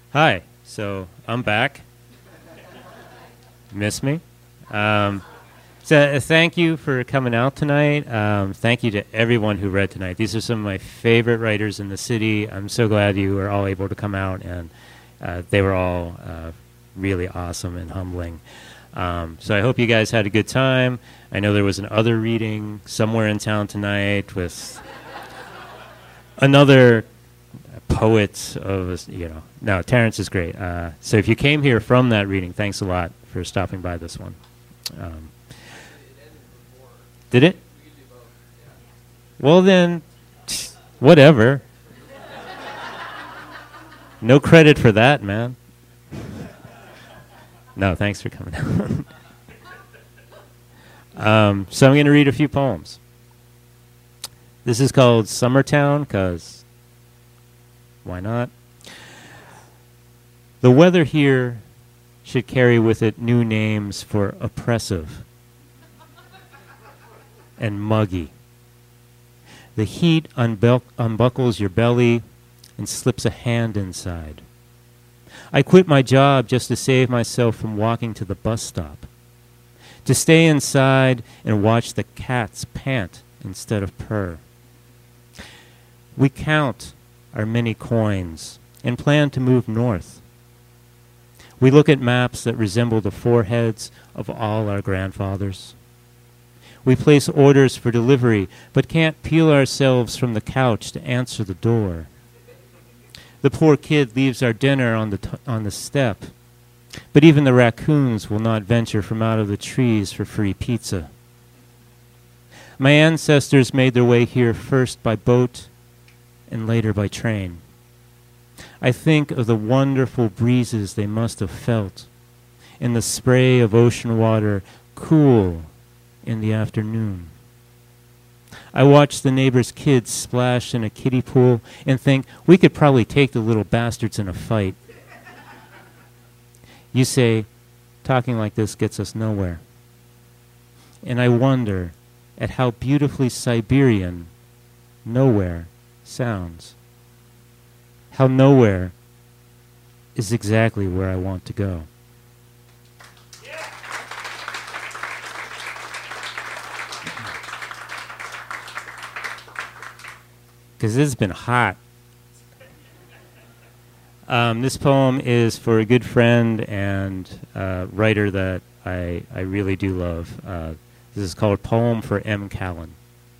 Hi. So I'm back. Miss me? Thank you for coming out tonight. Thank you to everyone who read tonight. These are some of my favorite writers in the city. I'm so glad you were all able to come out, and they were all really awesome and humbling. So I hope you guys had a good time. I know there was an other reading somewhere in town tonight with another poet of, No, Terrence is great. So if you came here from that reading, thanks a lot for stopping by this one. Did it? Well then, whatever. No credit for that, man. No, thanks for coming out. So I'm going to read a few poems. This is called Summertown, because why not? The weather here should carry with it new names for oppressive and muggy. The heat unbuckles your belly and slips a hand inside. I quit my job just to save myself from walking to the bus stop, to stay inside and watch the cats pant instead of purr. We count our many coins and plan to move north. We look at maps that resemble the foreheads of all our grandfathers. We place orders for delivery, but can't peel ourselves from the couch to answer the door. The poor kid leaves our dinner on the step, but even the raccoons will not venture from out of the trees for free pizza. My ancestors made their way here first by boat and later by train. I think of the wonderful breezes they must have felt, and the spray of ocean water cool in the afternoon. I watch the neighbor's kids splash in a kiddie pool and think we could probably take the little bastards in a fight. You say, talking like this gets us nowhere. And I wonder at how beautifully Siberian nowhere sounds. How nowhere is exactly where I want to go. Because it's been hot. This poem is for a good friend and writer that I really do love. This is called Poem for M. Callan.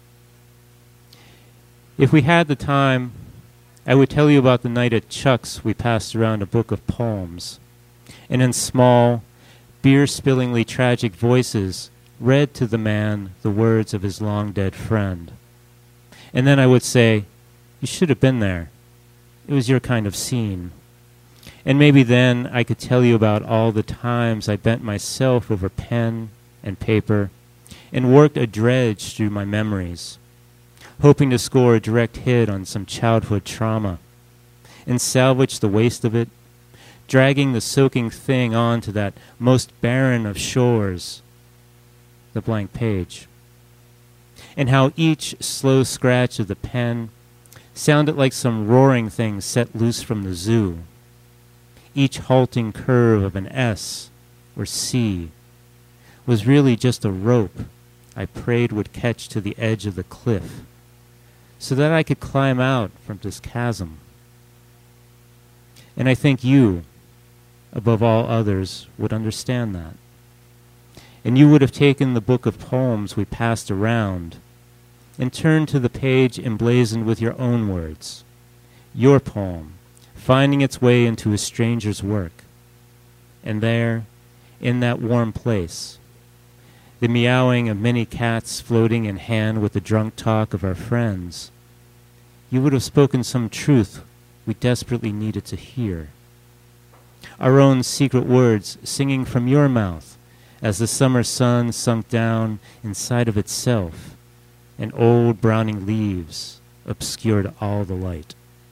If we had the time, I would tell you about the night at Chuck's we passed around a book of poems, and in small, beer-spillingly tragic voices read to the man the words of his long-dead friend. And then I would say, you should have been there. It was your kind of scene. And maybe then I could tell you about all the times I bent myself over pen and paper and worked a dredge through my memories, hoping to score a direct hit on some childhood trauma, and salvage the waste of it, dragging the soaking thing on to that most barren of shores, the blank page. And how each slow scratch of the pen sounded like some roaring thing set loose from the zoo. Each halting curve of an S or C was really just a rope I prayed would catch to the edge of the cliff, so that I could climb out from this chasm. And I think you, above all others, would understand that. And you would have taken the book of poems we passed around and turned to the page emblazoned with your own words, your poem, finding its way into a stranger's work. And there, in that warm place, the meowing of many cats floating in hand with the drunk talk of our friends, you would have spoken some truth we desperately needed to hear. Our own secret words singing from your mouth as the summer sun sunk down inside of itself and old browning leaves obscured all the light.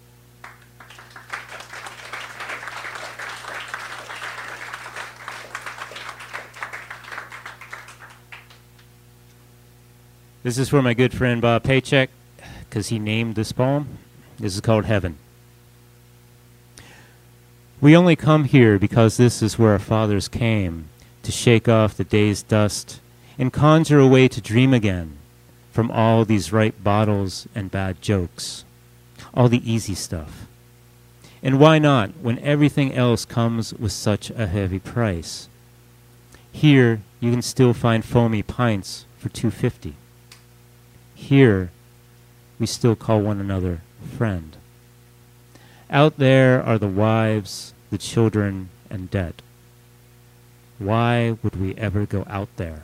This is for my good friend Bob Paycheck, because he named this poem. This is called Heaven. We only come here because this is where our fathers came, to shake off the day's dust and conjure a way to dream again from all these ripe bottles and bad jokes, all the easy stuff. And why not when everything else comes with such a heavy price? Here you can still find foamy pints for $2.50. Here we still call one another friend. Out there are the wives, the children, and debt. Why would we ever go out there?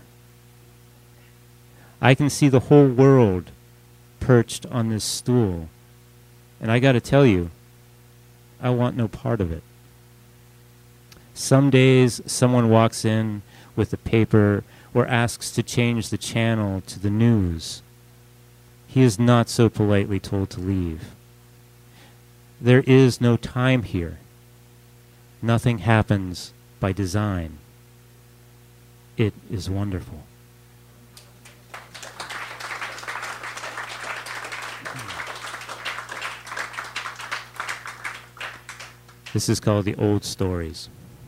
I can see the whole world perched on this stool, and I got to tell you, I want no part of it. Some days someone walks in with a paper or asks to change the channel to the news. He is not so politely told to leave. There is no time here. Nothing happens by design. It is wonderful. This is called The Old Stories.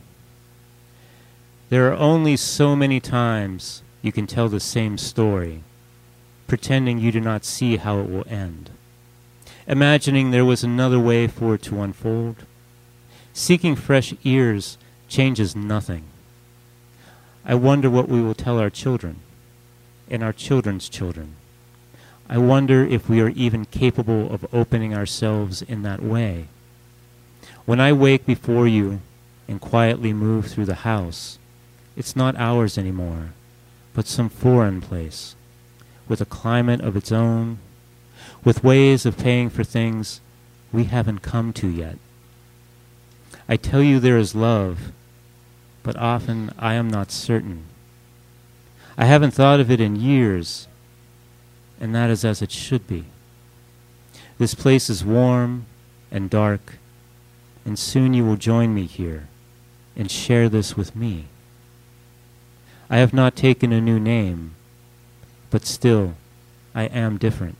There are only so many times you can tell the same story, pretending you do not see how it will end, imagining there was another way for it to unfold. Seeking fresh ears changes nothing. I wonder what we will tell our children and our children's children. I wonder if we are even capable of opening ourselves in that way. When I wake before you and quietly move through the house, it's not ours anymore, but some foreign place, with a climate of its own, with ways of paying for things we haven't come to yet. I tell you there is love, but often I am not certain. I haven't thought of it in years, and that is as it should be. This place is warm and dark, and soon you will join me here and share this with me. I have not taken a new name, but still, I am different.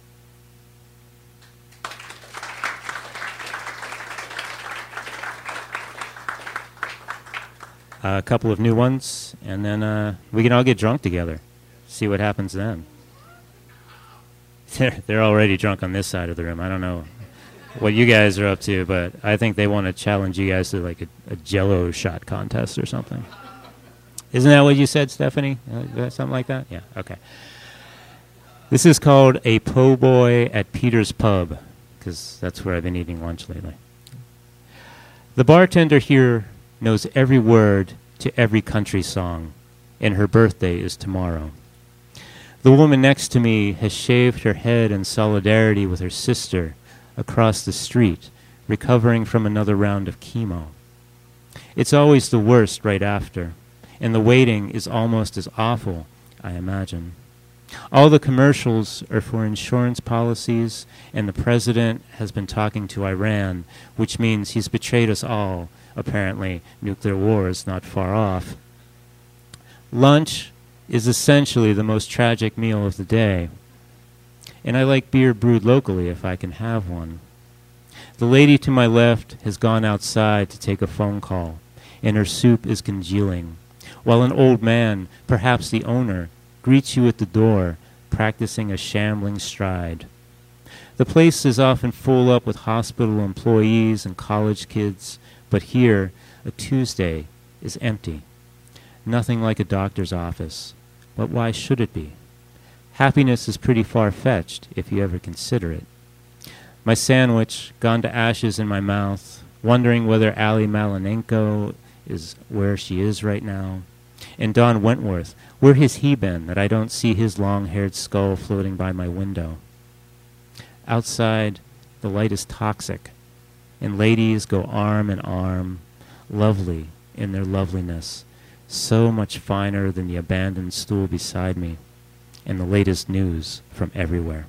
A couple of new ones, and then we can all get drunk together. See what happens then. They're already drunk on this side of the room. I don't know what you guys are up to, but I think they want to challenge you guys to like a Jell-O shot contest or something. Isn't that what you said, Stephanie? Something like that? Yeah, okay. This is called A Po' Boy at Peter's Pub, because that's where I've been eating lunch lately. The bartender here knows every word to every country song, and her birthday is tomorrow. The woman next to me has shaved her head in solidarity with her sister across the street, recovering from another round of chemo. It's always the worst right after, and the waiting is almost as awful, I imagine. All the commercials are for insurance policies, and the president has been talking to Iran, which means he's betrayed us all. Apparently, nuclear war is not far off. Lunch is essentially the most tragic meal of the day, and I like beer brewed locally if I can have one. The lady to my left has gone outside to take a phone call, and her soup is congealing, while an old man, perhaps the owner, greets you at the door, practicing a shambling stride. The place is often full up with hospital employees and college kids, but here, a Tuesday is empty. Nothing like a doctor's office. But why should it be? Happiness is pretty far-fetched, if you ever consider it. My sandwich, gone to ashes in my mouth, wondering whether Ali Malinenko is where she is right now. And Don Wentworth, where has he been that I don't see his long-haired skull floating by my window? Outside, the light is toxic, and ladies go arm in arm, lovely in their loveliness, so much finer than the abandoned stool beside me, and the latest news from everywhere.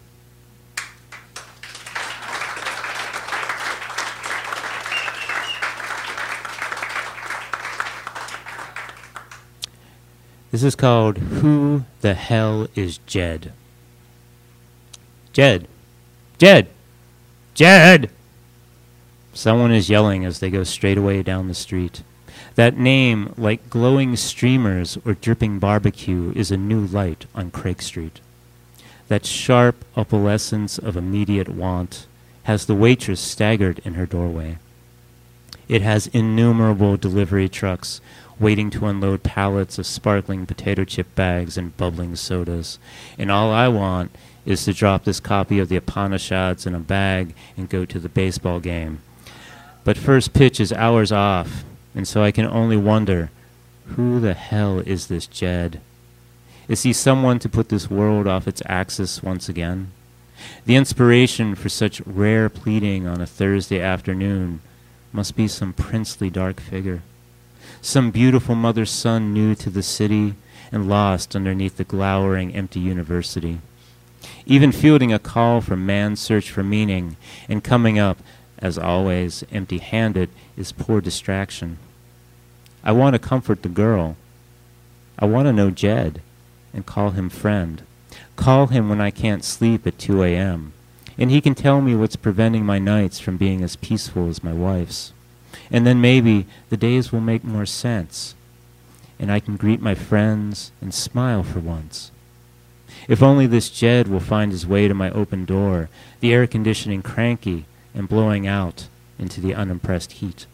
This is called Who the Hell is Jed? Jed! Jed! Jed! Someone is yelling as they go straight away down the street. That name, like glowing streamers or dripping barbecue, is a new light on Craig Street. That sharp opalescence of immediate want has the waitress staggered in her doorway. It has innumerable delivery trucks waiting to unload pallets of sparkling potato chip bags and bubbling sodas. And all I want is to drop this copy of the Upanishads in a bag and go to the baseball game. But first pitch is hours off, and so I can only wonder, who the hell is this Jed? Is he someone to put this world off its axis once again? The inspiration for such rare pleading on a Thursday afternoon must be some princely dark figure, some beautiful mother's son new to the city and lost underneath the glowering empty university. Even fielding a call for man's search for meaning and coming up, as always, empty-handed is poor distraction. I want to comfort the girl. I want to know Jed and call him friend. Call him when I can't sleep at 2 a.m. And he can tell me what's preventing my nights from being as peaceful as my wife's. And then maybe the days will make more sense, and I can greet my friends and smile for once. If only this Jed will find his way to my open door, the air conditioning cranky and blowing out into the unimpressed heat.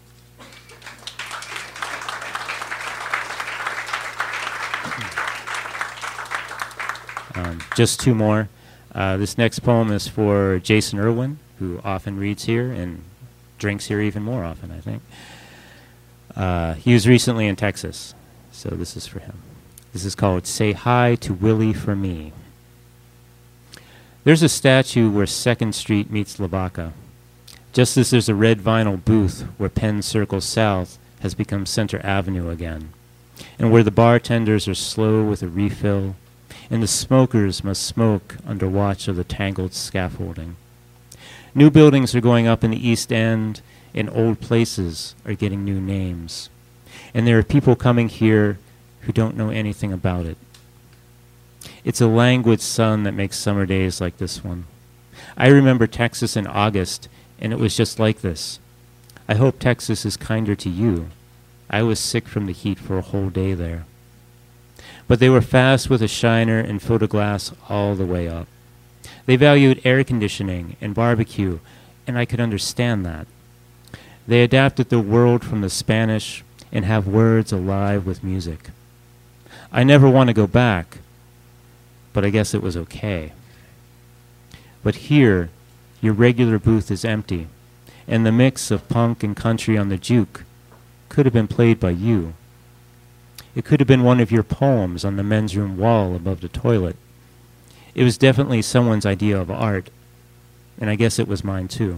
Just two more. This next poem is for Jason Irwin, who often reads here and drinks here even more often, I think. He was recently in Texas, so this is for him. This is called Say Hi to Willie for Me. There's a statue where 2nd Street meets Lavaca, just as there's a red vinyl booth where Penn Circle South has become Center Avenue again, and where the bartenders are slow with a refill, and the smokers must smoke under watch of the tangled scaffolding. New buildings are going up in the East End, and old places are getting new names. And there are people coming here who don't know anything about it. It's a languid sun that makes summer days like this one. I remember Texas in August, and it was just like this. I hope Texas is kinder to you. I was sick from the heat for a whole day there. But they were fast with a shiner and photoglass all the way up. They valued air conditioning and barbecue, and I could understand that. They adapted their world from the Spanish and have words alive with music. I never want to go back, but I guess it was okay. But here, your regular booth is empty, and the mix of punk and country on the juke could have been played by you. It could have been one of your poems on the men's room wall above the toilet. It was definitely someone's idea of art, and I guess it was mine too.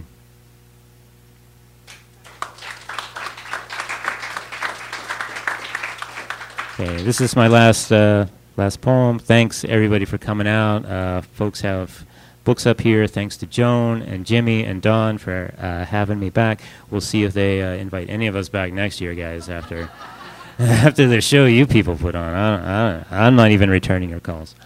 Okay, this is my last poem. Thanks everybody for coming out. Folks have books up here. Thanks to Joan and Jimmy and Don for having me back. We'll see if they invite any of us back next year, guys, after after the show you people put on. I'm not even returning your calls.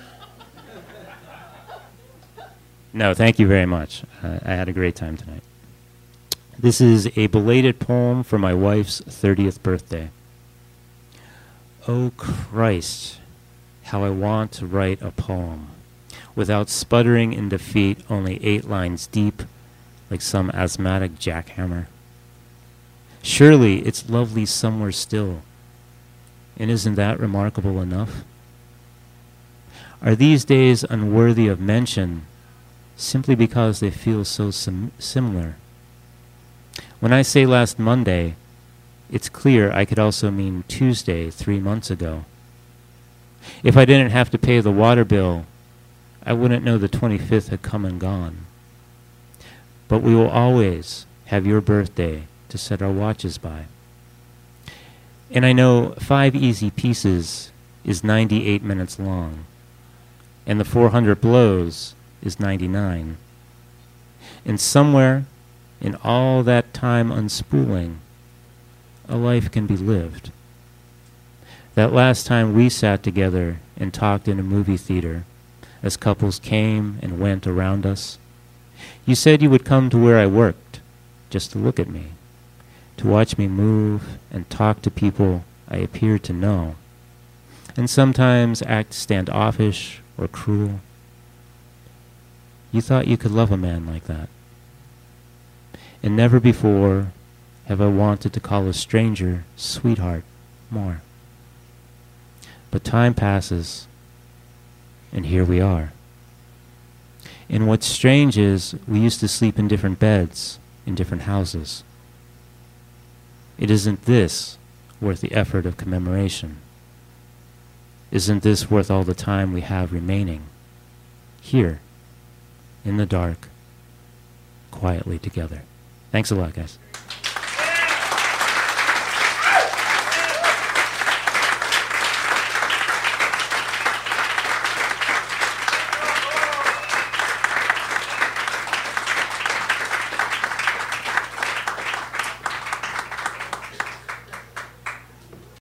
No, thank you very much. I had a great time tonight. This is a belated poem for my wife's 30th birthday. Oh Christ, how I want to write a poem without sputtering in defeat, only 8 lines deep, like some asthmatic jackhammer. Surely it's lovely somewhere still, and isn't that remarkable enough? Are these days unworthy of mention simply because they feel so similar? When I say last Monday, it's clear I could also mean Tuesday 3 months ago. If I didn't have to pay the water bill, I wouldn't know the 25th had come and gone. But we will always have your birthday to set our watches by. And I know 5 easy pieces is 98 minutes long, and the 400 blows is 99. And somewhere in all that time unspooling, a life can be lived. That last time we sat together and talked in a movie theater, as couples came and went around us, you said you would come to where I worked, just to look at me, to watch me move and talk to people I appeared to know, and sometimes act standoffish or cruel. You thought you could love a man like that. And never before have I wanted to call a stranger sweetheart more. But time passes, and here we are. And what's strange is we used to sleep in different beds, in different houses. It isn't this worth the effort of commemoration? Isn't this worth all the time we have remaining? Here, in the dark, quietly together. Thanks a lot, guys.